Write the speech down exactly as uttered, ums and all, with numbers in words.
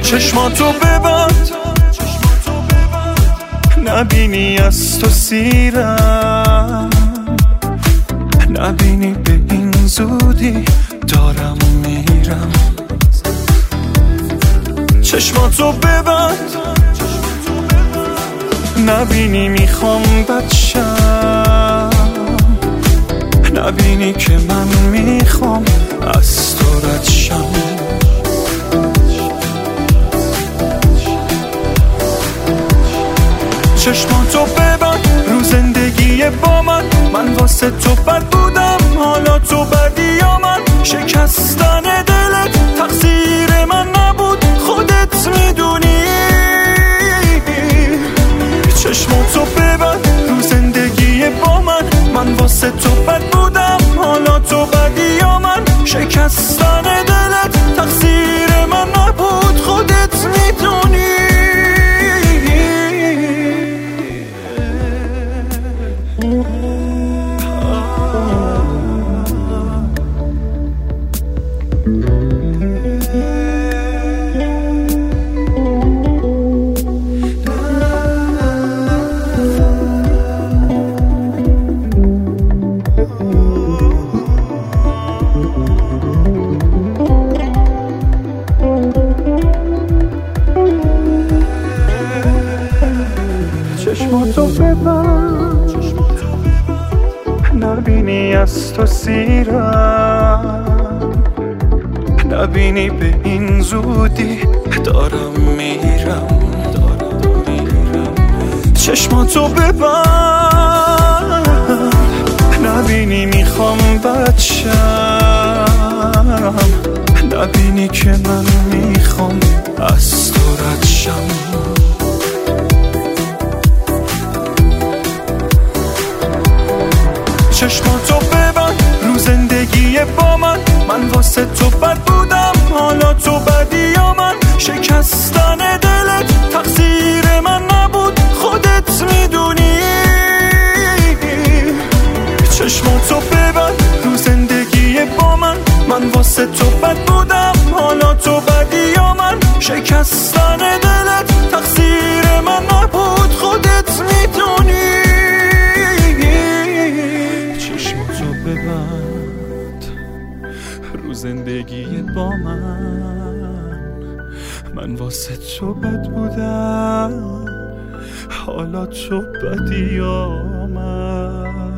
چشماتو ببند نبینی از تو سیرم، نبینی به این زودی دارم میرم. چشماتو ببند نبینی میخوام بچم، نبینی که من میخوام از تو رد شم. چشماتو ببند رو زندگی با من، من واسه تو بد بودم حالا تو بدی یا من. شکستن دلت تقصیر من نبود خودت میدونی. چشماتو ببند رو زندگی با من، من واسه تو بد بودم حالا تو بدی یا من. شکستن دلت تقصیر من نبود خودت میدونی. چشماتو ببند نبینی از تو سیرم، نبینی به این زودی دارم میرم. چشماتو ببند نبینی میخوام بچم، نبینی که من میخوام از تو رد شم. چشماتو ببند رو زندگی با من، من واسه تو بد بودم حالا تو بدی یا من. شکستن دلت تقصیر من نبود خودت میدونی. چشماتو ببند رو زندگی با من، من واسه تو بد بودم حالا تو بدی یا من. شکستن دلت تقصیر من نبود خودت میدونی. چشماتو ببند رو زندگی با من، من واسه تو بد بودم حالا تو بدی یا من.